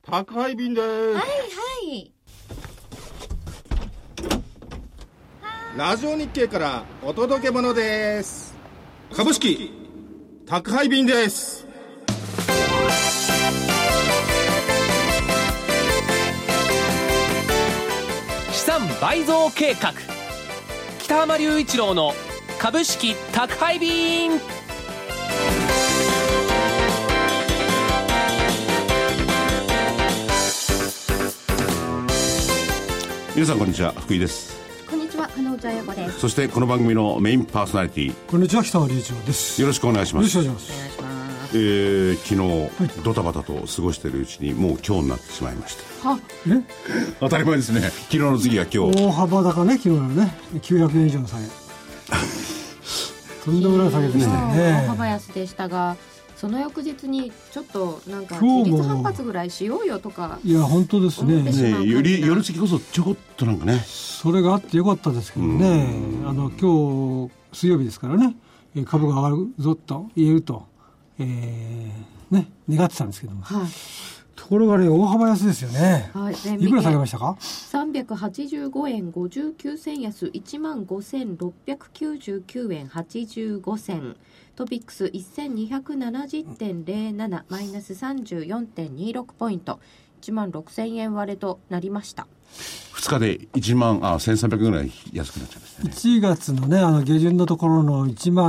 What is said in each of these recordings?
宅配便です。はいはい。 ラジオ日経からお届け物です。株式宅配便です。 資産倍増計画、北浜隆一郎の株式宅配便。 皆さんこんにちは、福井です。 こんにちは、加納茶彩子です。 そしてこの番組のメインパーソナリティ、 こんにちは、北浜隆一郎です。 よろしくお願いします。 よろしくお願いします。 昨日、ドタバタと過ごしているうちにもう今日になってしまいました。当たり前ですね。昨日の次は今日。 大幅高ね、昨日のね、900円以上の下げとんでもない下げでしたよね。 大幅安でしたが、その翌日にちょっとなんか自立反発ぐらいしようよとか、 いや本当ですね。 夜次こそちょこっとなんかね、 それがあってよかったですけどね。今日水曜日ですからね、株が上がるぞと言えると、願ってたんですけども、はい、ところがね、大幅安ですよね。はい、いくら下げましたか ？385円59銭安、15,699円85銭。トピックス 1270.07 マイナス 34.26 ポイント、16,000円割れとなりました。 2日で11300円ぐらい安くなっちゃいましたね。 1月のね、下旬のところの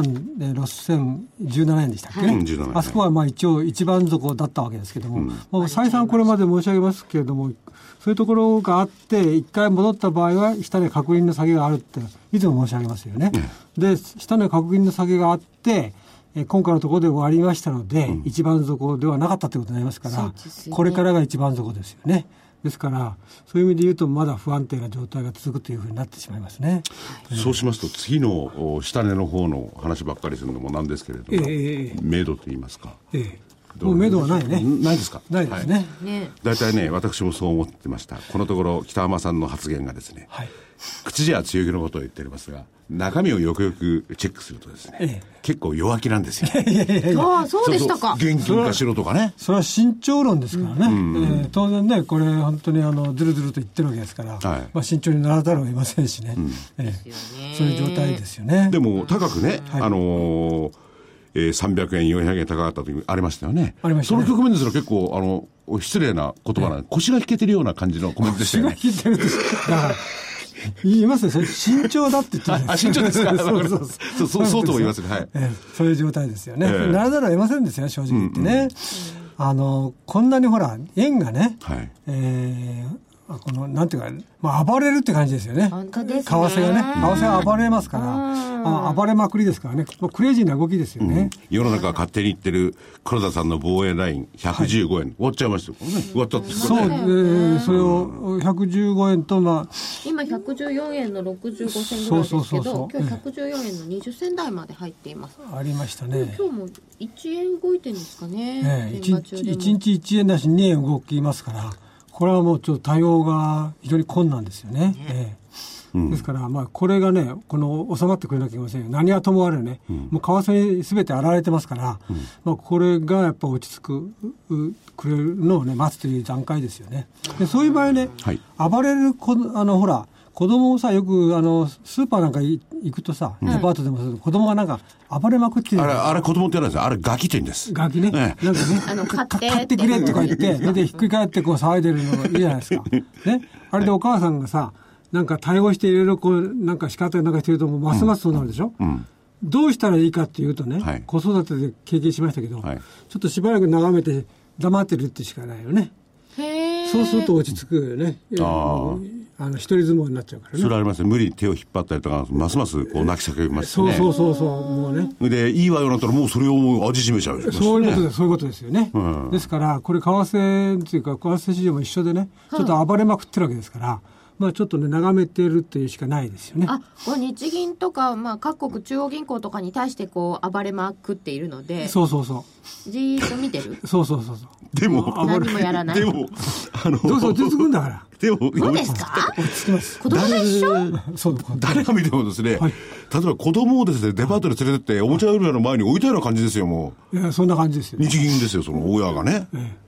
16,017円でしたっけ、はい、あそこは一応一番底だったわけですけども、再三これまで申し上げますけれども、そういうところがあって一回戻った場合は下値確認の下げがあるっていつも申し上げますよね。で、下値確認の下げがあって今回のところで終わりましたので、一番底ではなかったということになりますから、これからが一番底ですよね。ですからそういう意味で言うとまだ不安定な状態が続くというふうになってしまいますね。 そうしますと次の下値の方の話ばっかりするのもなんですけれども、明度と言いますか、 もう目処はないね。 ないですか？ ないですね。 大体ね、私もそう思ってました。このところ北浜さんの発言がですね、はい、口じゃ強気のことを言っておりますが、中身をよくよくチェックするとですね、結構弱気なんですよ。 ああ、そうでしたか。 現金化しろとかね。 それは慎重論ですからね。当然ね、これ本当にずるずると言ってるわけですから、慎重にならざるを得ませんしね。そういう状態ですよね。 でも高くね、300円400円高かった時ありましたよね。 ありましたね。 その局面ですら結構失礼な言葉なんで、腰が引けてるような感じのコメントでしたよね。 腰が引けてるんです。だから言いますね。それ慎重だって言ってるんです。 慎重ですか？そうとも言いますね。はい。 そういう状態ですよね。ならざるを得ませんですよ、正直言ってね。こんなにほら円がね、なんていうか、暴れるって感じですよね。 本当ですね。 為替がね、為替は暴れますから、暴れまくりですからね、クレイジーな動きですよね。 世の中勝手に言ってる黒田さんの防衛ライン115円、終わっちゃいましたよね。終わったってそう、それを115円と今114円の65銭ぐらいですけど、今日114円の20銭台まで入っています。 ありましたね。 今日も1円動いてるんですかね。 1日1円だし2円動きますから、これはもうちょっと対応が非常に困難ですよね。ですから、これがね、収まってくれなきゃいけませんよ。何はともあれね、もう為替に全て洗われてますから、これがやっぱ落ち着くれるのをね、待つという段階ですよね。でそういう場合ね、暴れるほら、子供をさ、よくスーパーなんか行くとさ、デパートでも子供がなんか暴れまくってる。 あれ子供ってやるんですよ。あれガキって言うんです。 ガキね。なんかね、買ってくれとか言って、でひっくり返って騒いでるのがいいじゃないですか。ね。あれでお母さんがさ、なんか対応していろいろなんか仕方なんかしてるとますますそうなるでしょ。どうしたらいいかっていうとね、子育てで経験しましたけど、ちょっとしばらく眺めて黙ってるってしかないよね。そうすると落ち着くよね。一人相撲になっちゃうからね。 それありますね。無理に手を引っ張ったりとか、ますます泣き叫びますね。 そうもうね。 でいいわよなったらもうそれを味しめちゃう。 そういうことですよね。ですからこれ為替っていうか為替市場も一緒でね、ちょっと暴れまくってるわけですから。ちょっとね、眺めてるっていうしかないですよね。 日銀とか、各国中央銀行とかに対して暴れまくっているので、 そうじーっと見てる。 そうでも何もやらない。 でもどうぞ落ち着くんだから。 でもそうですか？ 落ち着きます。 子供でしょ？ 誰が見てもですね、例えば子供をですね、デパートに連れてっておもちゃ売り場の前に置いたような感じですよ。もういや、そんな感じですよ。 日銀ですよ、その親がね。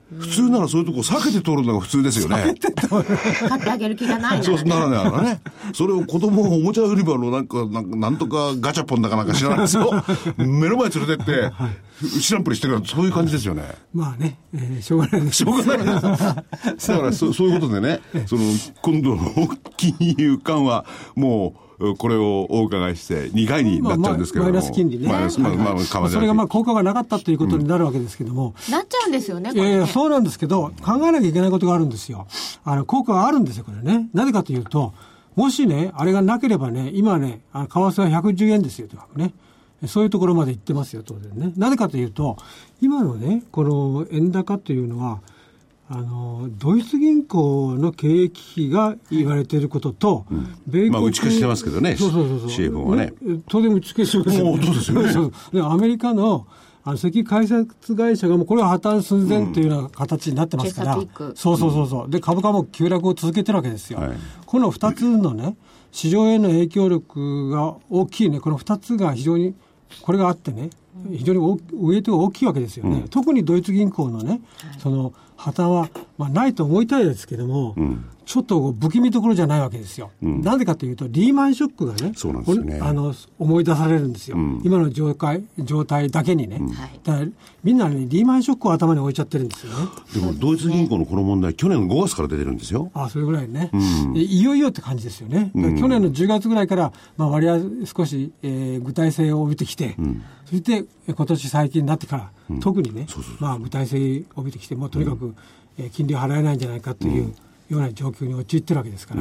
普通ならそういうとこ避けて通るのが普通ですよね。 買ってあげる気がないならね。 そうならないからね。それを子供をおもちゃ売り場のなんとかガチャポンだかなんか知らないですよ。目の前連れてって、知らんぷりしてるから、そういう感じですよね。 まあね、しょうがないです。 しょうがない。だからそういうことでね、今度の金融緩和、もう、これをお伺いして2回になっちゃうんですけども、 マイナス金利ね。それが効果がなかったということになるわけですけども。 なっちゃうんですよね、これね。 そうなんですけど、考えなきゃいけないことがあるんですよ。効果があるんですよ、これね。なぜかというと、もしね、あれがなければね、今ね、為替は110円ですよ、というわけね。そういうところまで行ってますよ、当然ね。なぜかというと、今のね、この円高というのは、ドイツ銀行の経営危機が言われていることと、 米国、打ち消してますけどね、CFO はね。 当然打ち消してますよね。 そうですよね。 でアメリカの石油開発会社がもうこれは破綻寸前というような形になってますから、そうで株価も急落を続けてるわけですよ。はい、この2つのね、市場への影響力が大きいね、この2つが非常にこれがあってね、非常にウエイトが大きいわけですよね。特にドイツ銀行のね、その破綻は、ないと思いたいですけども、ちょっと不気味どころじゃないわけですよ。なぜかというと、リーマンショックがね、 そうなんですよね、 思い出されるんですよ。今の状態だけにね。だからみんなね、リーマンショックを頭に置いちゃってるんですよね。 でも、ドイツ銀行のこの問題、去年の5月から出てるんですよ。 それぐらいね。いよいよって感じですよね。去年の10月ぐらいから、割合少し、具体性を帯びてきて、そして今年最近になってから、特にね、具体性を帯びてきて、もうとにかく、金利を払えないんじゃないかというような状況に陥ってるわけですから、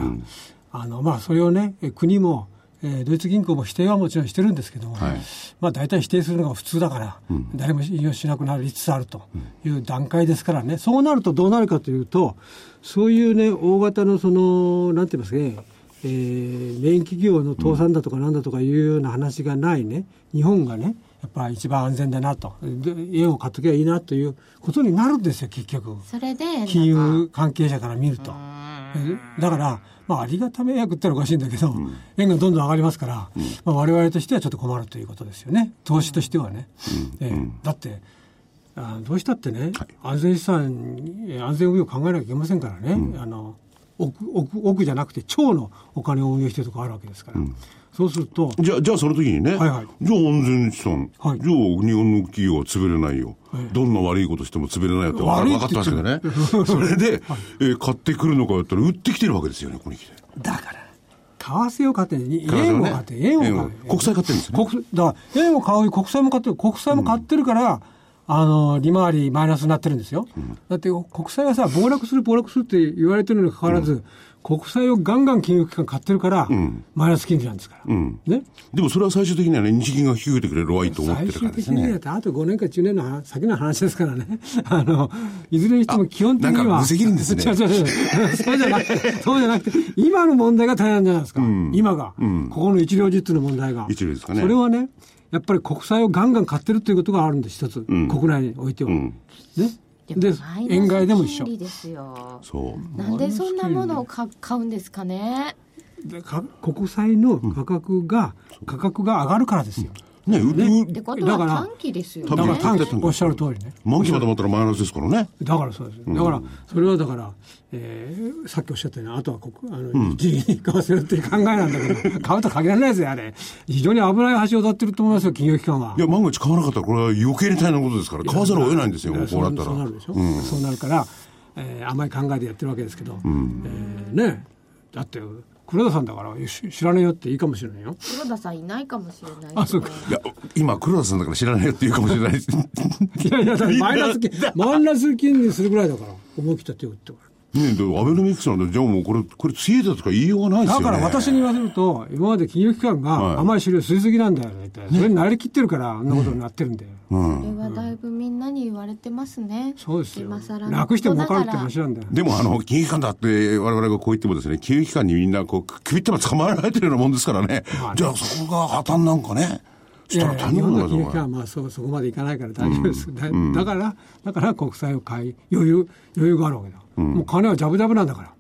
それをね、国も、ドイツ銀行も否定はもちろんしてるんですけども、大体否定するのが普通だから、誰も信用しなくなりつつあるという段階ですからね、そうなるとどうなるかというと、そういうね、大型のなんて言いますかね、メイン企業の倒産だとかなんだとかいうような話がないね、日本がね、やっぱり一番安全だなと、家を買っとけばいいなということになるんですよ、結局。それで金融関係者から見ると。だから、ありがた迷惑ってのはおかしいんだけど、円がどんどん上がりますから、我々としてはちょっと困るということですよね。投資としてはね。だって、どうしたってね、安全資産、安全運用を考えなきゃいけませんからね。億じゃなくて超のお金を運用しているところあるわけですから、そうするとじゃあその時にね、じゃあ安全資産、じゃあ日本の企業は潰れないよ、どんな悪いことしても潰れないよって分かってますけどねそれで、買ってくるのかやったら売ってきてるわけですよね、ここに来て。 だから為替を買って円を買って円を買う、 国債買ってるんですよね。 だから円を買うより国債も買ってる、国債も買ってるから、利回りマイナスになってるんですよ。だって国債はさ、暴落するって言われてるにもかかわらず、国債をガンガン金融機関買ってるから、マイナス金利なんですから。ね。 でもそれは最終的にはね、日銀が引き受けてくれるはいいと思ってるからですね。 最終的にはあと5年か10年の先の話ですからね。いずれにしても基本的には。 なんか無責任ですね。 そうじゃなくて、今の問題が大変じゃないですか。今が。ここの一両日の問題が。 一両ですかね。 それはね、やっぱり国債をガンガン買ってるということがあるんです、一つ。国内においては。ね。 で円買いでも一緒ですよ。なんでそんなものを買うんですかね。 国債の価格が上がるからですよ。 ってことは短期ですよね。 だから短期、おっしゃる通りね。 満期まで待ったらマイナスですからね。 だからそうです。だからそれはだからさっきおっしゃったように、あとは日銀に買わせるっていう考えなんだけど、買うと限らないですよ、あれ。非常に危ない橋を渡ってると思いますよ、金融機関は。 いや、万が一買わなかったらこれは余計に大変なことですから、買わざるを得ないんですよ、こうなったら。 そうなるでしょ。そうなるから、甘い考えでやってるわけですけど、ね、だって黒田さんだから知らねえよっていいかもしれないよ。 黒田さんいないかもしれない。 そうか。 いや、今黒田さんだから知らないよって言うかもしれないです。 いやマイナス金利するぐらいだから思い切った手を打ってから。 アベノミクスなんで、じゃあもうこれ強いだとか言いようがないですよね。 だから私に言わせると、今まで金融機関が甘い資料吸いすぎなんだよね。それに慣れきってるから、あんなことになってるんだよ。 それはだいぶみんなに言われてますね。 そうですよ。楽しても分かるって話なんだよ。 でも金融機関だって我々がこう言ってもですね、金融機関にみんな首っても捕まえられてるようなもんですからね。じゃあそこが破綻なんかね。 日本の金融機関はそこまでいかないから大丈夫です。だから国債を買い、余裕があるわけだ。もう金はジャブジャブなんだから。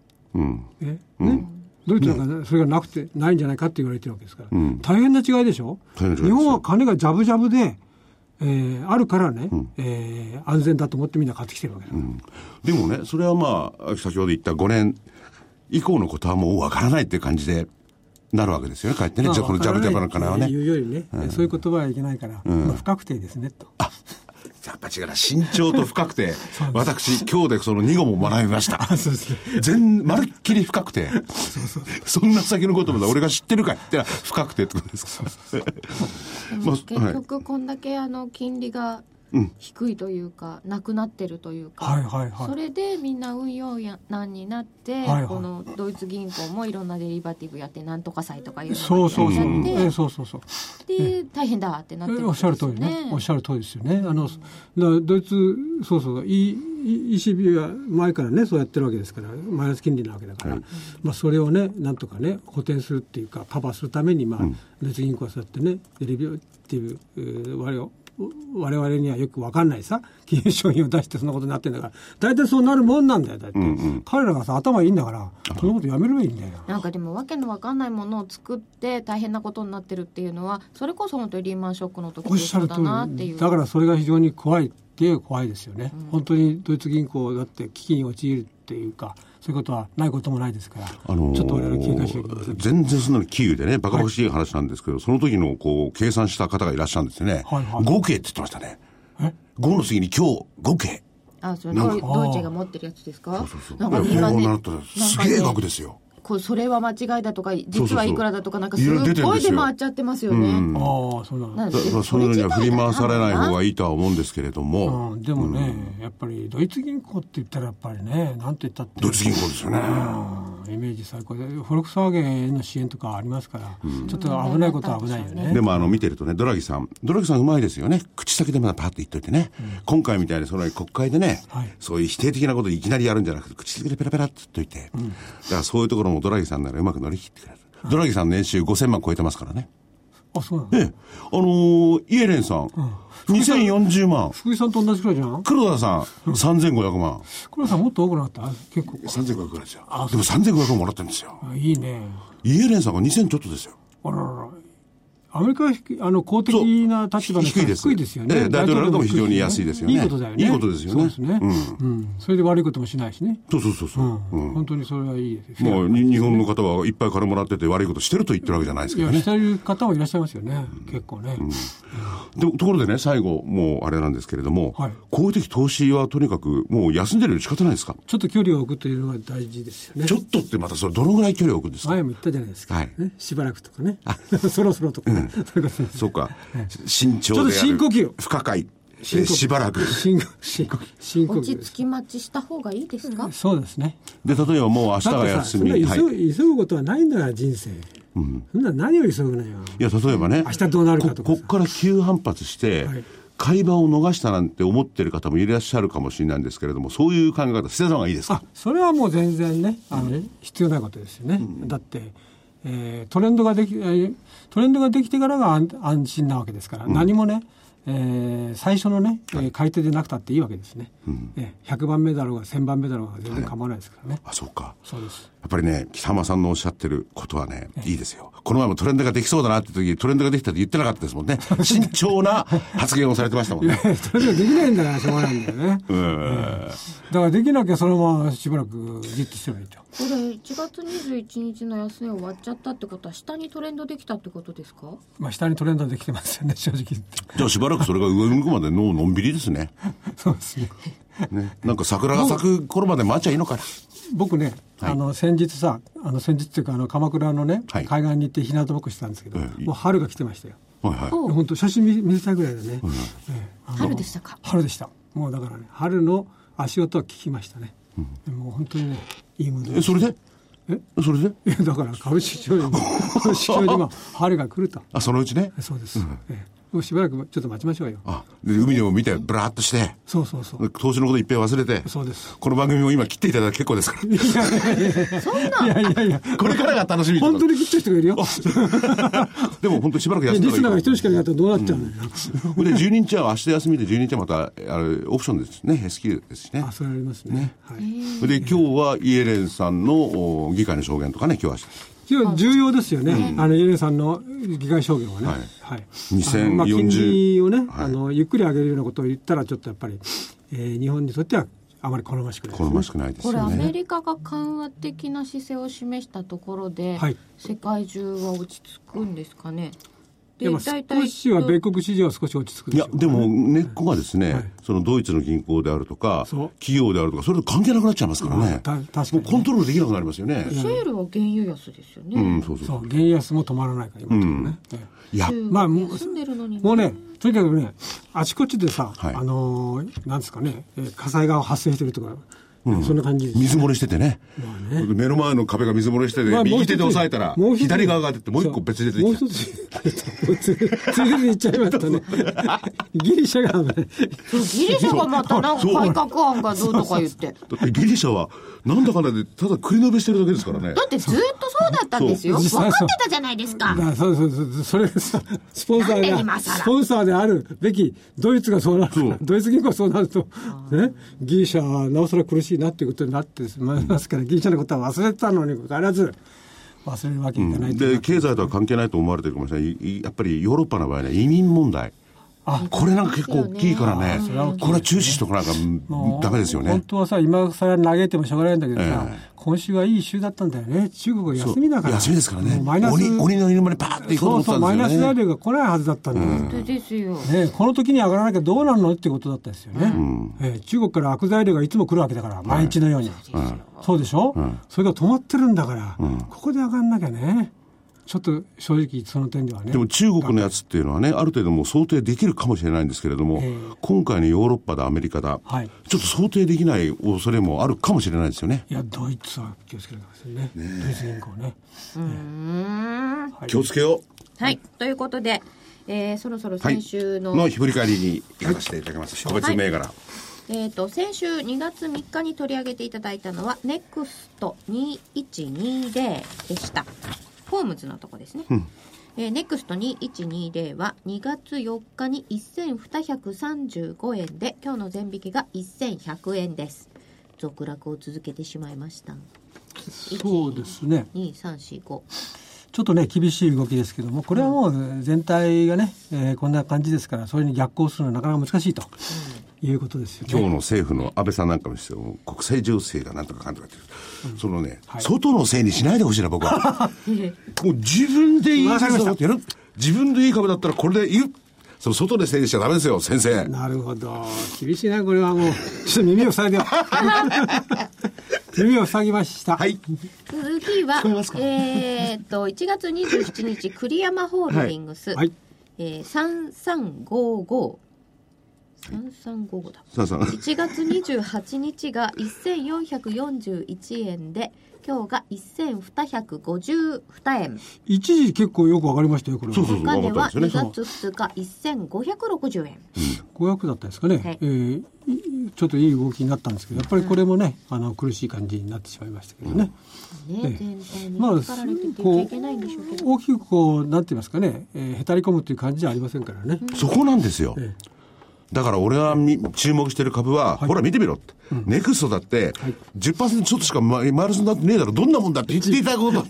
ドイツなんかそれがないんじゃないかって言われてるわけですから。大変な違いでしょ。日本は金がジャブジャブで、 あるからね、安全だと思ってみんな買ってきてるわけだ、 でもね、それはまあ先ほど言った5年以降のことはもうわからないっていう感じでなるわけですよね、かえってね、このジャブジャブの金はね。 言うよりね、そういう言葉はいけないから、不確定ですねと。 やっぱ違うな、慎重と不確定。私、今日でその2語も学びました。 そうですね。 まるっきり不確定。そんな先のことまで俺が知ってるかって不確定ってことですか。 結局こんだけ金利が低いというか、なくなってるというか、それでみんな運用難になって、このドイツ銀行もいろんなデリバティブやってなんとか債とかいうのをやってで大変だってなってるんですよね。 おっしゃる通りね。おっしゃる通りですよね。ドイツECB は前からねそうやってるわけですから、マイナス金利なわけだから、それをねなんとかね補填するっていうかカバーするためにドイツ銀行はそうやってねデリバティブ我々にはよく分かんないさ金融商品を出してそんなことになってるんだから大体そうなるもんなんだよ。だって、彼らがさ頭いいんだからそのことやめればいいんだよ。 なんかでもわけの分かんないものを作って大変なことになってるっていうのはそれこそ本当にリーマンショックの時と一緒だなっていう。 だからそれが非常に怖いですよね、本当にドイツ銀行だって危機に陥るっていうかそういうことはないこともないですから、ちょっと我々警戒しなきゃいけません。 全然そんなのキーウでねバカバカしい話なんですけど、その時のこう計算した方がいらっしゃるんですよね、合計って言ってましたね。5の次に今日合計。 それドイツが持ってるやつですか。 なんか今ねすげえ額ですよ。 それは間違いだとか実はいくらだとかなんかすごい出回っちゃってますよね。 そういうのには振り回されない方がいいとは思うんですけれども、 でもね、やっぱりドイツ銀行って言ったらやっぱりねなんて言ったってドイツ銀行ですよね。 イメージ最高でフォルクスワーゲンへの支援とかありますから、ちょっと危ないことは危ないよね。 でも見てるとねドラギさんうまいですよね。口先でまだパッと言っといてね、今回みたいにその国会でね、そういう否定的なことをいきなりやるんじゃなくて口先でペラペラって言っといて、だからそういうところもドラギさんならうまく乗り切ってくれる。ドラギさん年収5000万超えてますからね。 そうなんイエレンさん、2040万。 福井さんと同じくらいじゃん。 黒田さん、3500万。 黒田さんもっと多くなった。結構 3500ぐらいですよ。でも3500万もらってるんですよ。 いいね。 イエレンさんが2000ちょっとですよ。 あららら。アメリカは公的な立場の人は低いですよね。 大統領なんかも非常に安いですよね。 いいことだよね。 いいことですよね。 そうですね。それで悪いこともしないしね。 そう。 本当にそれはいいですよ。もう日本の方はいっぱい金もらってて悪いことしてると言ってるわけじゃないですけどね。 してる方もいらっしゃいますよね。結構ね。 ところでね、最後もうあれなんですけれども、公的投資はとにかくもう休んでるより仕方ないですか。 ちょっと距離を置くというのが大事ですよね。 ちょっとってまたそれどのぐらい距離を置くんですか。 前も言ったじゃないですか。しばらくとかね。そろそろとか。 そうか。慎重である。 ちょっと深呼吸。 不可解。しばらく。 深呼吸。 落ち着き待ちした方がいいですか。 そうですね。 で、例えばもう明日が休み。 急ぐことはないんだから人生。そんな何を急ぐのよ。 いや、例えばね。 明日どうなるかとか。 こっから急反発して、会話を逃したなんて思ってる方もいらっしゃるかもしれないんですけれども、そういう考え方捨てた方がいいですか。 それはもう全然ね、必要ないことですよね。だって、トレンドができてからが安心なわけですから、何もね、最初のね、買い手でなくたっていいわけですね。100番目だろうが1000番目だろうが全然構わないですからね。 そうか。 そうです。 やっぱりね、北浜さんのおっしゃってることはね、いいですよ。この前もトレンドができそうだなって時、トレンドができたって言ってなかったですもんね。慎重な発言をされてましたもんね。 トレンドできないんだからしょうがないんだよね。だからできなきゃそのまましばらくじっとしてないと。 これ1月21日の安値終わっちゃったってことは下にトレンドできたってことですか。 下にトレンドできてますよね、正直言って。 じゃあしばらくそれが上向くまでのんびりですね。 そうですね。 なんか桜が咲く頃まで待っちゃいいのかな。 僕ね、先日っていうか鎌倉のね、海岸に行って日向ぼっこしてたんですけど、もう春が来てましたよ。本当写真見せたいぐらいだね。 春でしたか。 春でした。もうだからね、春の足音は聞きましたね。もう本当にね、いいムード。 それでだから株式市場に今春が来ると。 そのうちね。 そうです。もうしばらくちょっと待ちましょうよ。 で海でも見てブラーっとして。 そう。 投資のこといっぺん忘れて。 そうです。 この番組も今切っていただいて結構ですから。 そんな。 いや。 これからが楽しみ。 本当に切った人がいるよ。 でも本当にしばらく休んだ方がいい。 リスナーが一人しかいないとどうなっちゃうのよ。 で12日は明日休みで12日はまたオプションですね。S q ですしね。 それありますね。 で今日はイエレンさんの議会の証言とかね今日は。 重要ですよね、イエレンさんの議会証言はね、 2040、 金利をね、ゆっくり上げるようなことを言ったらちょっとやっぱり、日本にとってはあまり好ましくないですね。 好ましくないですよね。 これアメリカが緩和的な姿勢を示したところで、世界中は落ち着くんですかね。 でも少しは米国市場は少し落ち着くでしょう、ね、 いやでも根っこがですね、そのドイツの銀行であるとか企業であるとかそれと関係なくなっちゃいますからね。 確かに、 もうコントロールできなくなりますよね。 シェールは原油安ですよね。 そう原油安も止まらないから今のところね、 いやまあ住んでるのにもうね、とにかくね、あちこちでさ、なんですかね、火災が発生してるとか、そんな感じです、ね、 水漏れしててね、目の前の壁が水漏れしてて、右手で押さえたら左側が出てもう一個別で出てきた。もう一つついで言っちゃいましたね。ギリシャがギリシャがまたなんか改革案がどうとか言ってだってギリシャはなんだかんだでただ繰り延べしてるだけですからね。 だってずっとそうだったんですよ。分かってたじゃないですか。 それさ、スポンサーであるべきドイツがそうなる、ドイツ銀行がそうなると、ね、ギリシャはなおさら苦しいなっていうことになってしまいますから、ギリシャのことは忘れてたのに必ず忘れるわけにいかない、 で経済とは関係ないと思われてるかもしれない。やっぱりヨーロッパの場合ね、移民問題、これなんか結構大きいからね、これは注視しとかなんかダメですよね。 本当はさ、今更嘆いてもしょうがないんだけどさ、今週はいい週だったんだよね。中国は休みだから。 休みですからね。鬼の犬までパーって行こうと思ったんですよね。 マイナス材料が来ないはずだったんだよ。 本当ですよ。 この時に上がらなきゃどうなるのってことだったですよね。中国から悪材料がいつも来るわけだから、毎日のように。そうでしょ、それが止まってるんだから、ここで上がんなきゃね。ちょっと正直その点ではね。 でも中国のやつっていうのはね、ある程度もう想定できるかもしれないんですけれども、今回のヨーロッパだアメリカだ、ちょっと想定できない恐れもあるかもしれないですよね。 いやドイツは気をつけてくださいね。ドイツ銀行ね。 気をつけよう。はい、ということで、そろそろ先週の、 振り返りに行かせていただきます。個別銘柄。 先週2月3日に取り上げていただいたのはネクスト2120でした。フォームズのとこですね。ネクスト2120は2月4日に1235円で、今日の前引きが1100円です。続落を続けてしまいました。 そうですね。 2、3、4、5。 ちょっとね厳しい動きですけども、これはもう全体がね、こんな感じですから、それに逆行するのはなかなか難しいということですよね。 今日の政府の安倍さんなんかもしても、国際情勢がなんとかかんとかって、そのね、外のせいにしないでほしいな僕は。もう自分でいい自分でいい株だったらこれで言う。その外で整理しちゃダメですよ先生。 なるほど、厳しいなこれは。もうちょっと耳を塞いで耳を塞ぎました。 次は1月27日栗山ホールディングス、3355だ。1月28日が1441円で、今日が1252円。 一時結構よく分かりましたよこれは。 お金は2月2日1560円。 500だったですかね。ちょっといい動きになったんですけど、やっぱりこれもね、苦しい感じになってしまいましたけどね。 全体に引っ張られていけいけないんでしょうけど、 大きくなんて言いますかね、へたり込むという感じじゃありませんからね。 そこなんですよ。だから俺が注目してる株は、ほら見てみろって、ネクストだって、10% ちょっとしかマイナスになってねえだろ、どんなもんだって言っていただくこと。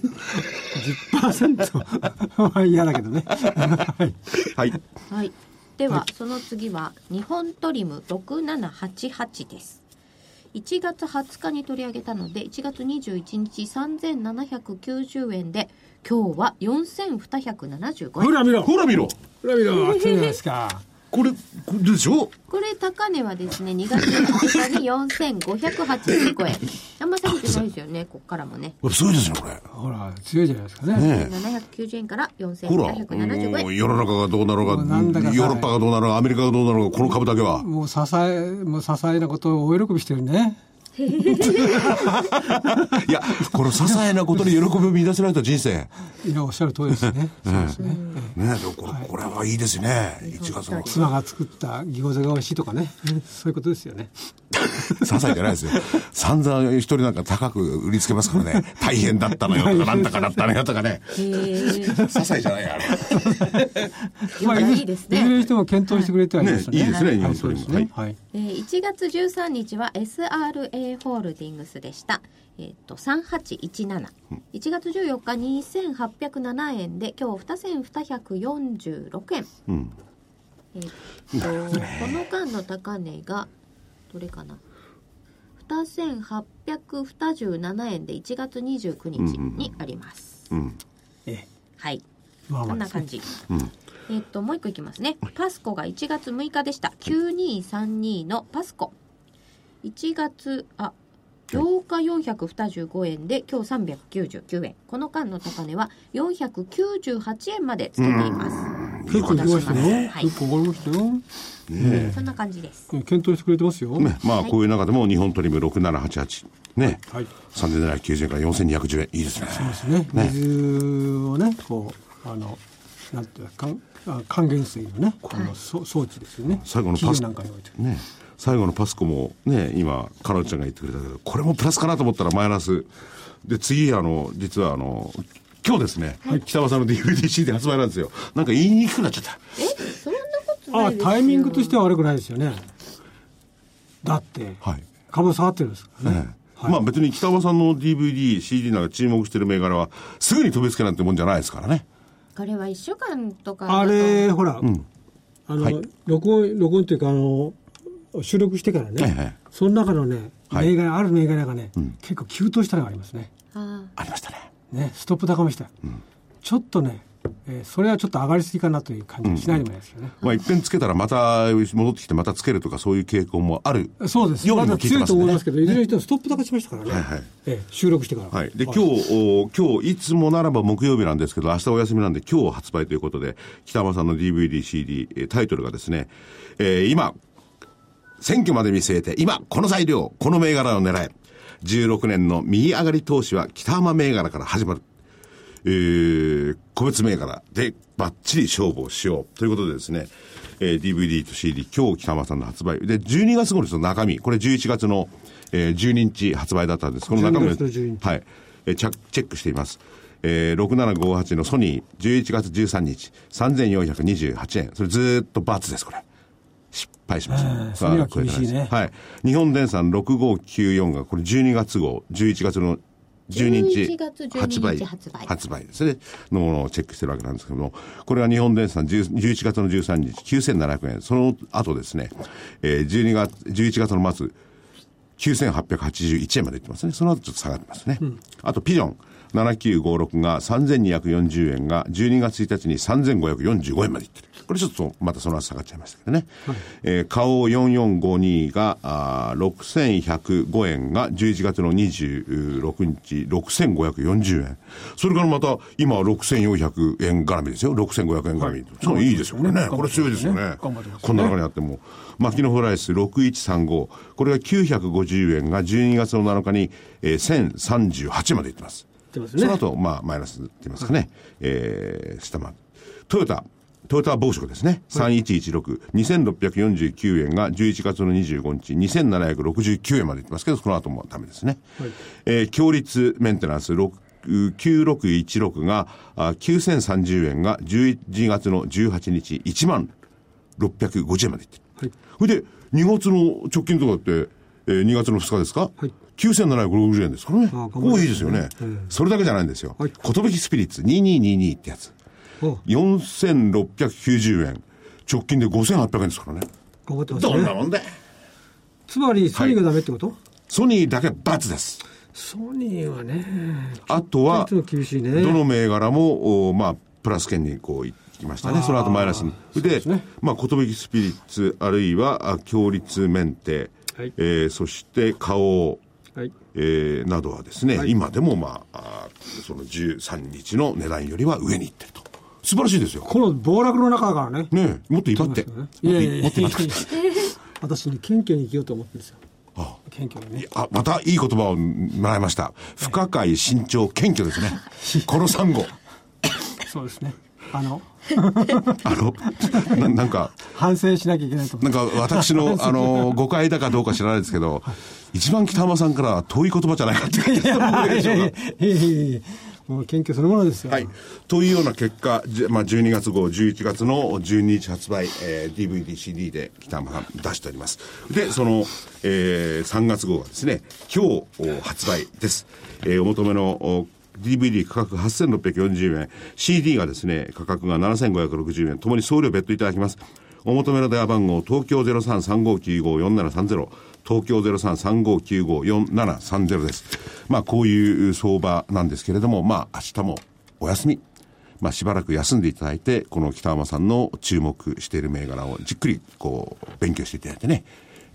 10% は嫌だけどね。 はい。 では、その次は日本トリム6788です。1月20日に取り上げたので、1月21日3790円で、今日は4275円。 ほら見ろほら見ろそうじゃないですか。 これでしょ。 これ高値はですね、2月20日に4585円。あんま下げてないですよね、こっからもね。 強いですねこれ。 ほら強いじゃないですかね。 790円から4575円。 もう世の中がどうなろうが、ヨーロッパがどうなろうが、アメリカがどうなろうが、この株だけはもう些細なことをお喜びしてるね。 いや、この些細なことに喜びを見出せられた人生。 いや、おっしゃる通りですね。そうですね。 でもこれはいいですね。1月の妻が作った餃子が美味しいとかね、そういうことですよね。 些細じゃないですよ。散々一人なんか高く売りつけますからね。大変だったのよとか、なんとかだったのよとかね。些細じゃないあれ。いいですね。 いずれにしても検討してくれてはいいですね。 いいですね、日本トリム。 1月13日は SRA JA ホールディングスでした。3817、1月14日2807円で今日2246円、この間の高値がどれかな、2827円で1月29日にあります。はい、こんな感じ。もう一個いきますね。パスコが1月6日でした。9232のパスコ、1月8日425円で今日399円。この間の高値は498円までつけています。 結構いきましたね。結構上がりましたよ。 そんな感じです。 検討してくれてますよ。 まあこういう中でも日本トリム6788ね、3790円から4210円、いいですね。 そうですね。水をね、こうなんていうか還元水のね、この装置ですよね。 最後のパスコね。最後のパスコもね、今カナちゃんが言ってくれたけど、これもプラスかなと思ったらマイナスで、次実は今日ですね、北川さんの DVD-CD 発売なんですよ。なんか言いにくくなっちゃった。 そんなことないですよ。 タイミングとしては悪くないですよね。だって、株下がってるんですからね。 まあ別に北川さんの DVD-CD なんか注目してる銘柄はすぐに飛びつけなんてもんじゃないですからね。 これは1週間とかあれほら、録音というか収録してからね、その中のね、銘柄ある銘柄がね、結構急騰したのがありますね。 ありましたね。ストップ高めした。ちょっとね、それはちょっと上がりすぎかなという感じがしないでもないですよね。 まあ一遍つけたらまた戻ってきてまたつけるとかそういう傾向もある。 そうです。まだ強いと思いますけど、いずれにしてもストップ高しましたからね。収録してから。 で今日いつもならば木曜日なんですけど、明日お休みなんで今日発売ということで、北山さんの DVD-CD タイトルがですね、今選挙まで見据えて今この材料この銘柄を狙え、16年の右上がり投資は北浜銘柄から始まる。個別銘柄でバッチリ勝負をしようということでですね、DVD と CD 今日北浜さんの発売で、12月号の中身、これ11月の、12日発売だったんです。この中身をチェックしています。6758のソニー11月13日3428円、それずっと×です。これ失敗しました。 それは厳しいね。 日本電産6594がこれ12月号11月の12日発売ですねのものをチェックしてるわけなんですけども、これは日本電産11月の13日9700円、その後ですね、11月の末9881円までいってますね。その後ちょっと下がってますね。あとピジョン7956が3240円が12月1日に3545円までいってる。これちょっとまたその後下がっちゃいましたけどね。花王4452が6105円が11月の26日6540円。それからまた今は6400円絡みですよ。6500円絡み。そういいですよね。これ強いですよね。こんな中にあっても。マキノフライス6135。これが950円が12月の7日に1038円までいってます。その後、マイナスって言いますかね。下回る。トヨタ暴食ですね。3116。2649円が11月の25日、2769円までいってますけど、その後もダメですね。強立メンテナンス9616が9030円が11月の18日、10650円までいってる。それで、2月の直近とかって、2月の2日ですか、9760円ですからね。ここいいですよね。それだけじゃないんですよ。寿スピリッツ2222ってやつ。4690円。直近で5800円ですからね。 頑張ってますね。 どんなもんだ。 つまりソニーがダメってこと、 ソニーだけ×です。 ソニーはね。 あとは、どの銘柄も、プラス圏にこう行きましたね。その後マイナスに。で、寿スピリッツあるいは強立メンテ、そして花王、などはですね、今でもその13日の値段よりは上に行ってると。素晴らしいですよ。 この暴落の中だからね。 もっと威張って。もっと威張って。 私ね、謙虚に生きようと思ってるんですよ。謙虚にね。 またいい言葉をもらいました。不可解、慎重、謙虚ですね。この3語。 そうですね。 なんか反省しなきゃいけないと思う。 なんか私の誤解だかどうか知らないですけど、一番北浜さんからは遠い言葉じゃないかってもう研究そのものですよ。 はい。というような結果、12月号、11月の12日発売、DVD、CD で北山さん出しております。で、その、3月号がですね、今日発売です。お求めのDVD 価格8640円、CD がですね、価格が7560円、ともに送料別途いただきます。お求めの電話番号、東京 0335954730、東京 0335954730 です。こういう相場なんですけれども、明日もお休み。しばらく休んでいただいて、この北山さんの注目している銘柄をじっくり勉強していただいてね、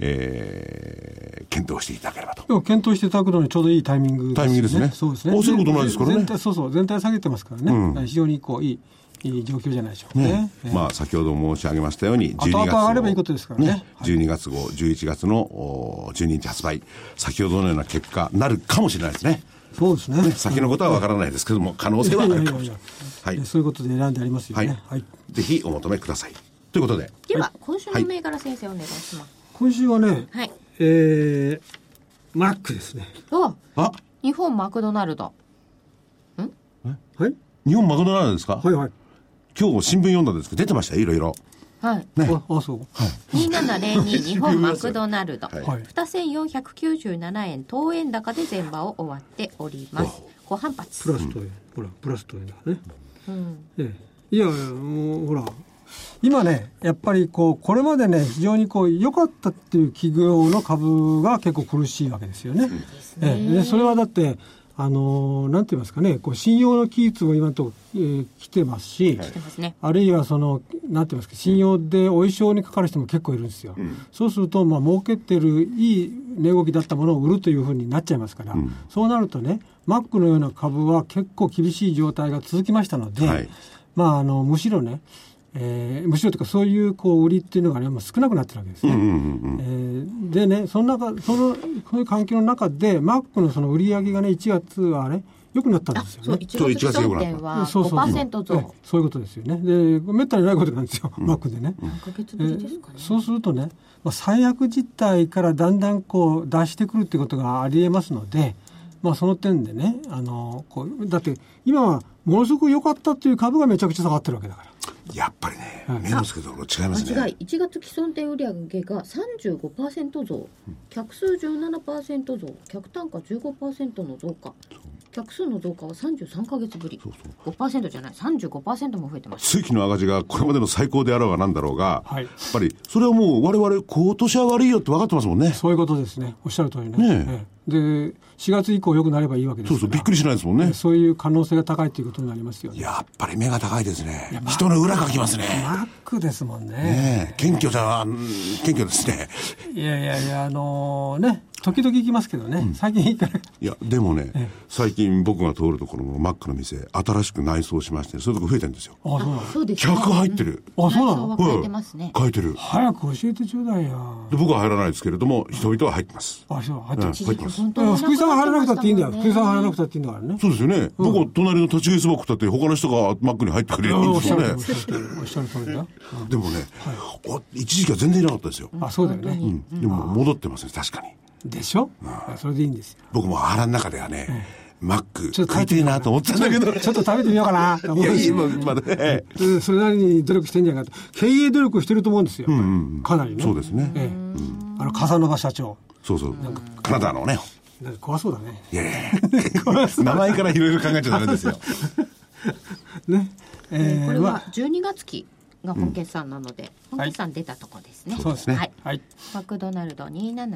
検討していただければと。 検討していただくのにちょうどいいタイミングですね。 タイミングですね。 そうですね。 そういうことないですからね。 全体下げてますからね。非常にいい状況じゃないでしょうかね。 先ほど申し上げましたように、 12月号。上がればいいことですからね。 12月号、11月の12日発売。先ほどのような結果になるかもしれないですね。 そうですね。 先のことはわからないですけども、可能性はあるかもしれない。 はい。そういうことで選んでありますよね。 はい。ぜひお求めください。ということで。 では、今週の銘柄先生お願いします。 今週はね、 はい。 マックですね。 日本マクドナルド。 はい。 日本マクドナルドですか？ はいはい。 今日新聞読んだんですけど出てましたよ、いろいろ。 はい。 ね。そう。 はい。2702日本マクドナルド。はい。2497円当円高で前場を終わっております。ご反発。 プラスと円。ほら、プラスと円だね。いや、もうほら。今ね、やっぱりこれまでね、非常に良かったっていう企業の株が結構苦しいわけですよね。でそれはだって、なんて言いますかね、信用の期日も今のところ、来てますし、あるいはなんて言いますか、信用でお衣装にかかる人も結構いるんですよ。そうすると、儲けてるいい値動きだったものを売るというふうになっちゃいますから、そうなるとね、マックのような株は結構厳しい状態が続きましたので、むしろね、むしろというかそういう売りっていうのがね、少なくなってるわけですね。でね、そういう環境の中でマックのその売り上げがね、1月はね良くなったんですよね。 1月期点は 5% 増。 そういうことですよね。で、めったにないことなんですよ、マックでね。 何ヶ月ぶりですかね。 そうするとね、最悪実態からだんだん出してくるっていうことがありえますので、その点でね、だって今はものすごく良かったっていう株がめちゃくちゃ下がってるわけだから。 やっぱりね、目の付けどころ違いますね。 間違い、1月既存店売上が 35% 増、客数 17% 増、客単価 15% の増加。客数の増加は33ヶ月ぶり。5% じゃない、35% も増えてます。 正規の赤字がこれまでの最高であろうがなんだろうが、やっぱりそれはもう我々今年は悪いよって分かってますもんね。 そういうことですね。おっしゃる通りね。で、4月以降良くなればいいわけですから。 そうびっくりしないですもんね。 そういう可能性が高いということになりますよね。 やっぱり目が高いですね。人の裏かきますね。 マックですもんね。 謙虚ですね。 いやね、時々行きますけどね、最近行かない。 いや、でもね、最近僕が通るところのマックの店、新しく内装しまして、そういうとこ増えてるんですよ。 そうですね。 客入ってる。 そうなの？ 変えてますね。 変えてる。 早く教えてちょうだいよ。 で、僕は入らないですけれども、人々は入ってます。 そう、入ってます。 入ってます。 福井さんが入らなくたっていいんだよ。福井さんが入らなくたっていいんだからね。 そうですよね。僕は隣の立ち食いそば食ったって他の人がマックに入ってくれるんですよね。 おっしゃる通りだ。 でもね、一時期は全然いなかったですよ。 そうだよね。 でも戻ってますね、確かに。 でしょ？それでいいんですよ。 僕も腹の中ではね、マック食いてえなと思ってたんだけど、 ちょっと食べてみようかなと思うし、それなりに努力してんじゃないかと。経営努力してると思うんですよ。かなりね。 そうですね。 笠野社長。 そう。カナダのね。 怖そうだね。 いや名前からいろいろ考えちゃダメですよ。 ね。 これは12月期が本決算なので、本決算出たとこですね。 そうですね。 はい。マクドナルド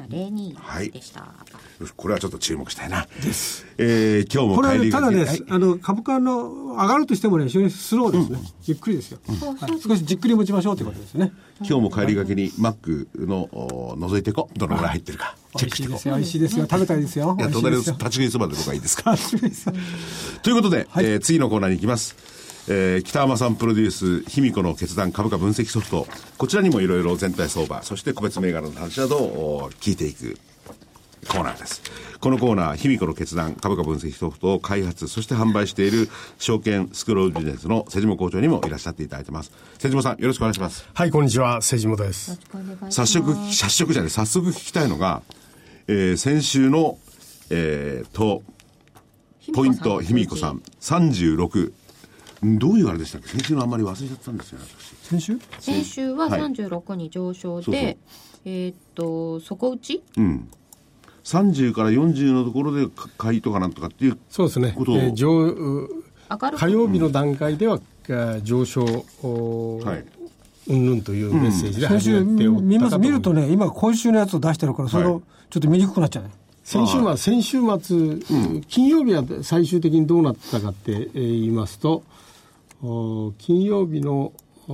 2702でした。 これはちょっと注目したいな。 です。 今日も帰りがけ。 ただね、株価の上がるとしてもね、非常にスローですね。ゆっくりですよ。少しじっくり持ちましょうということですね。 今日も帰りがけにマックの覗いていこう。どのぐらい入ってるか。チェックしていこう。 美味しいですよ。食べたいですよ。 いや、隣の立ち食いそばで僕はいいですか。ということで、次のコーナーに行きます。北山さんプロデュース卑弥呼の決断株価分析ソフト、こちらにもいろいろ全体相場、そして個別銘柄の話などを聞いていくコーナーです。このコーナー、卑弥呼の決断株価分析ソフトを開発、そして販売している証券スクロールビジネスの瀬島校長にもいらっしゃっていただいてます。瀬島さん、よろしくお願いします。 はい、こんにちは、瀬島です。 早速聞きたいのが、先週の、 ポイント卑弥呼さん36。どういうあれでしたっけ？先週のあんまり忘れちゃったんですよね。 先週は36に上昇で、底打ち、 30から40のところで買いとかなんとかっていうことを、 そうですね、火曜日の段階では、上昇うんぬんというメッセージで始めておったかと見るとね、今今週のやつを出してるから、それをちょっと見にくくなっちゃうね。 先週末、金曜日は最終的にどうなったかって言いますと、金曜日の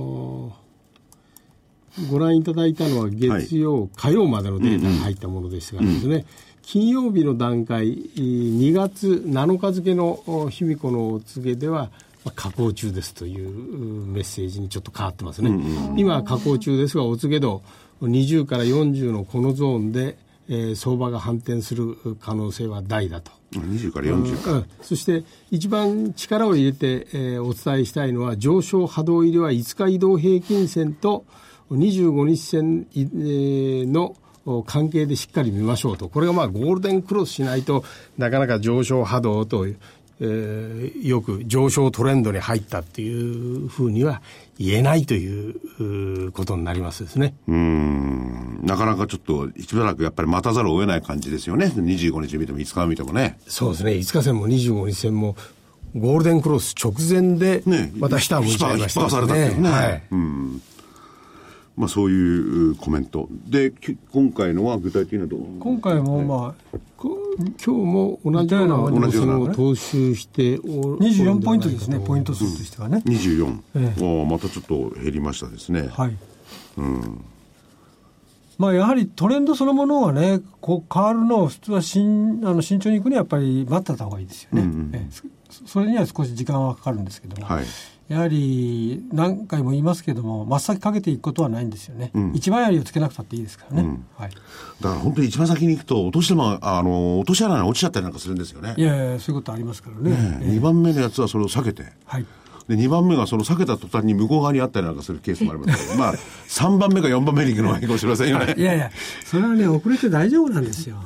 ご覧いただいたのは月曜、火曜までのデータが入ったものですがですね、金曜日の段階、2月7日付の卑弥呼のお告げでは、下降中ですというメッセージにちょっと変わってますね。今は下降中ですが、お告げ度20から40のこのゾーンで、相場が反転する可能性は大だと。 20から40か、 そして一番力を入れて、お伝えしたいのは、上昇波動入りは5日移動平均線と25日線の関係でしっかり見ましょうと。これがゴールデンクロスしないとなかなか上昇波動と、よく上昇トレンドに入ったっていうふうには言えないということになりますですね。 なかなかちょっとしばらくやっぱり待たざるを得ない感じですよね。25日見ても5日見てもね。 そうですね。5日線も25日線もゴールデンクロス直前でまた下を向いちゃいましたね。 引っ張らされたっていうね。はい。そういうコメントで、今回のは具体的にはどう？ 今回も今日も同じような路線を踏襲して 24ポイントですね、ポイント数としてはね。 24、またちょっと減りましたですね。 はい。やはりトレンドそのものはね、変わるのを普通は慎重に行くにはやっぱり待ってた方がいいですよね。それには少し時間はかかるんですけども、やはり何回も言いますけども、真っ先かけていくことはないんですよね。一番槍をつけなくたっていいですからね。 だから本当に一番先に行くと落とし穴に落ちちゃったりなんかするんですよね。 いやいや、そういうことありますからね。 2番目のやつはそれを避けて、で2番目がその避けた途端に向こう側にあったりなんかするケースもありますけど3番目か4番目に行くのはいいかもしれませんよね。 いやいや、それはね、遅れて大丈夫なんですよ。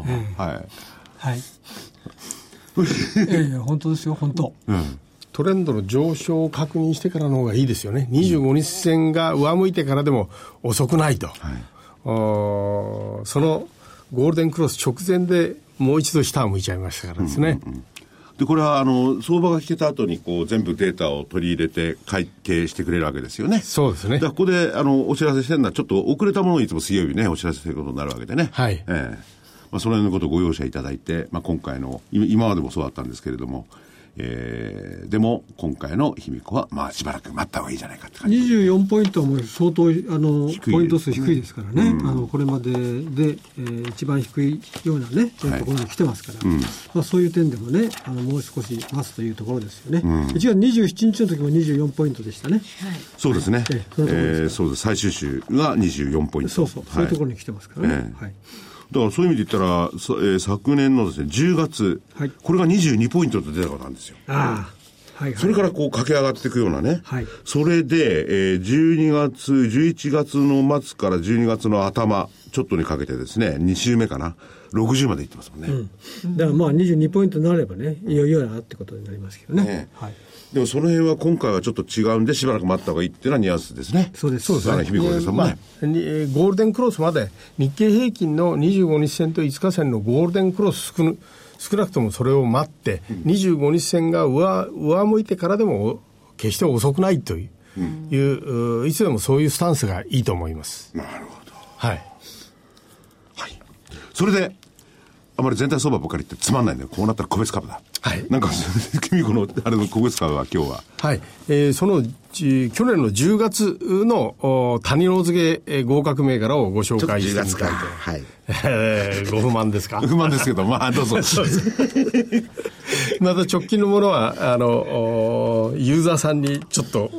本当ですよ、本当。 トレンドの上昇を確認してからの方がいいですよね。25日線が上向いてからでも遅くないと。そのゴールデンクロス直前でもう一度下を向いちゃいましたからですね。 でこれは相場が引けた後に全部データを取り入れて改定してくれるわけですよね。 そうですね。 だからここでお知らせしてるのはちょっと遅れたものをいつも水曜日ねお知らせすることになるわけでね。その辺のことをご容赦いただいて、今回の今までもそうだったんですけれども、でも今回の卑弥呼はしばらく待った方がいいじゃないかって感じ。 24ポイントはもう相当ポイント数低いですからね。これまでで、一番低いようなねところに来てますから、そういう点でもねもう少し待つというところですよね。1月27日の時も24ポイントでしたね。 そうですね。そうです。最終週が24ポイント。 そういうところに来てますからね。 だからそういう意味で言ったら、昨年のですね10月、これが22ポイントと出たことなんですよ。それから駆け上がっていくようなね。それで、11月の末から12月の頭ちょっとにかけてですね2週目かな60までいってますもんね。 だから22ポイントになればねいよいよなってことになりますけどね。 でもその辺は今回はちょっと違うんでしばらく待った方がいいっていうのはニュアンスですね。 そうです。 卑弥呼さんもね、 ゴールデンクロスまで日経平均の25日線と5日線のゴールデンクロス少なくともそれを待って、25日線が上向いてからでも決して遅くないという、いつでもそういうスタンスがいいと思います。 なるほど。それであまり全体相場ばかりってつまんないんだよ。こうなったら個別株だ。なんか卑弥呼の個別株は今日は。 その去年の10月の谷の付け合格銘柄をご紹介してみたいと。ご不満ですか？ 不満ですけど、どうぞ。 また直近のものはユーザーさんにちょっと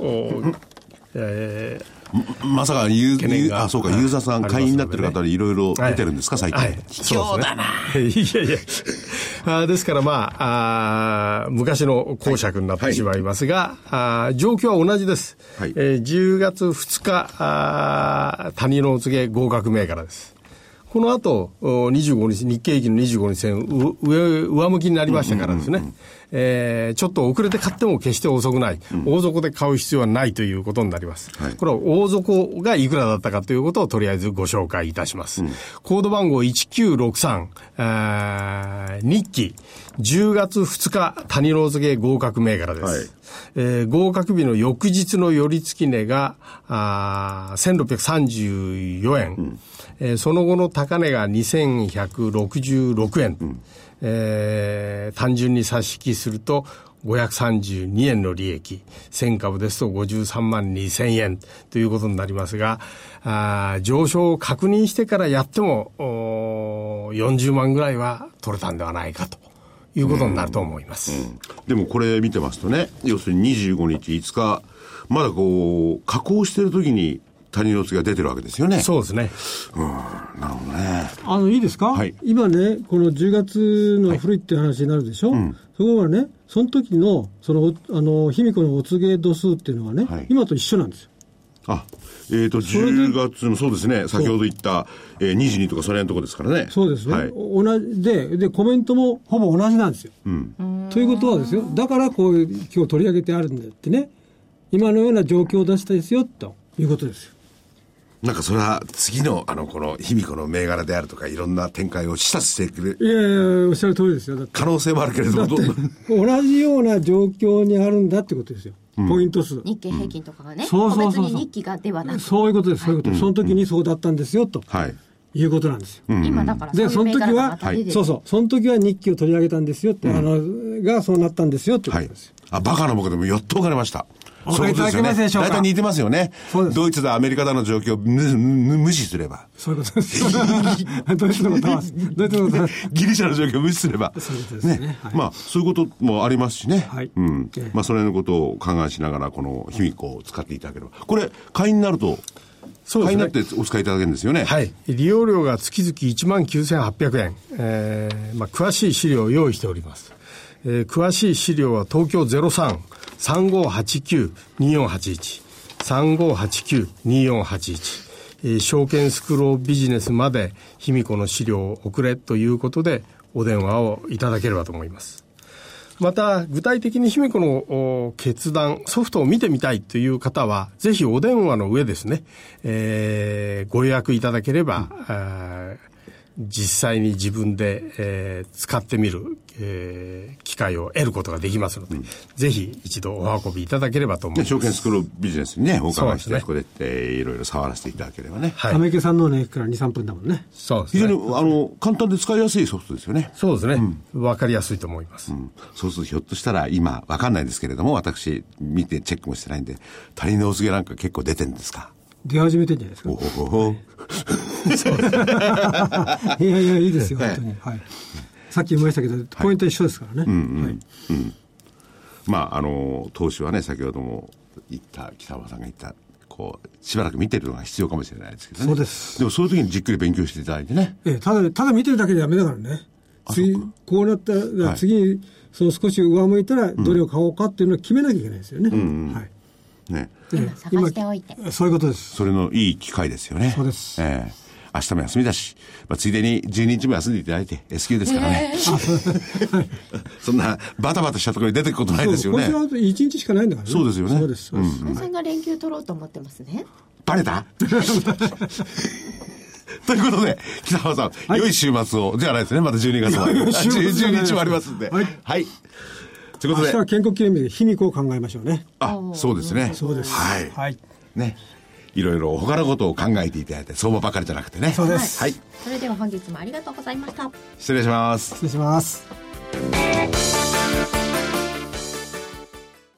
まさかユーザーさん会員になってる方にいろいろ出てるんですか、最近。 卑怯だな。いやですから昔の講釈になってしまいますが、状況は同じです。10月2日谷の告げ合格銘柄です。この後25日日経平均の25日線上向きになりましたからですね、 ちょっと遅れて買っても決して遅くない、大底で買う必要はないということになります、はい、これは大底がいくらだったかということをとりあえずご紹介いたします、コード番号1963、日記10月2日谷ロー付け合格銘柄です、はい、合格日の翌日の寄り付き値が1634円、その後の高値が2166円、単純に差し引きすると532円の利益、1000株ですと53万2000円ということになりますが、上昇を確認してからやっても40万ぐらいは取れたんではないかということになると思います、 でもこれ見てますとね、要するに25日5日まだこう加工してる時に谷の付けが出てるわけですよね。 そうですね。 なるほどね。 いいですか、はい、今ねこの10月の古いって話になるでしょ、そこはねその時の卑弥呼のお告げ度数っていうのはね、今と一緒なんですよ。 10月のそうですね、先ほど言った22とかそれのとこですからね。 そうですね、はい、同じでコメントもほぼ同じなんですよ、ということはですよ、だからこう今日取り上げてあるんだってね、今のような状況を出したですよということですよ。 なんかそれは次のこの卑弥呼の銘柄であるとかいろんな展開を示唆してくれる。 いやおっしゃる通りですよ。だって可能性もあるけれども同じような状況にあるんだってことですよ、ポイント数。 日経平均とかがね、 そう別に日記がではなく、 そういうことです、そういうこと、その時にそうだったんですよと、いうことなんですよ、 今だからそういう銘柄がまた出てる。 その時は日記を取り上げたんですよって、がそうなったんですよってことですよ、 バカな僕でもよっと分かりました。 そういうことですよね。大体似てますよね。ドイツだアメリカだの状況を無視すれば。 そういうことです。ドイツのことはギリシャの状況を無視すれば。 そういうことですね。 まあそういうこともありますしね。まあそれのことを考えしながらこの卑弥呼を使っていただければ。これ会員になると。会員になってお使いいただけるんですよね。 はい。利用料が月々19,800円。詳しい資料を用意しております。詳しい資料は東京03-3589-2481 3589-2481、証券スクロービジネスまで卑弥呼の資料を送れということでお電話をいただければと思います。また具体的に卑弥呼の決断ソフトを見てみたいという方はぜひお電話の上ですね、ご予約いただければ、実際に自分で、使ってみる、機会を得ることができますので、ぜひ一度お運びいただければと思います。 証券スクロービジネスにねお伺いして、ここでいろいろ触らせていただければね。 亀池さんのねから 2,3 分だもんね。 そうですね。 非常に簡単で使いやすいソフトですよね。 そうですね。わかりやすいと思います。 そうするとひょっとしたら今わかんないんですけれども、私見てチェックもしてないんで、谷のお告げなんか結構出てるんですか？ 出始めてんじゃないですか。いやいいですよ本当に、さっき言いましたけどポイント一緒ですからね。 まあ投資はね先ほども言った北山さんが言ったこうしばらく見てるのが必要かもしれないですけどね。 そうです。 でもそういう時にじっくり勉強していただいてね。 ただ見てるだけでダメだからね。次こうなったら、次に少し上向いたらどれを買おうかっていうのを決めなきゃいけないですよね。 今探しておいて。 そういうことです。 それのいい機会ですよね。 そうです。 明日も休みだし、ついでに12日も休んでいただいて S q ですからね。そんなバタバタしたところに出てくことないですよね。 こちらは1日しかないんだからね。 そうですよね。 そうです。 さんが連休取ろうと思ってますね。 バレたということで北浜さん、良い週末をじゃないですね。また12月まで12日もありますんで。はい。ということで明日は建国記念日で卑弥呼を考えましょうね。 そうですね。 そうです。 はい。ね。いろいろ他のことを考えていただいて相場ばかりじゃなくてね。 そうです。 はい。それでは本日もありがとうございました。 失礼します。 失礼します。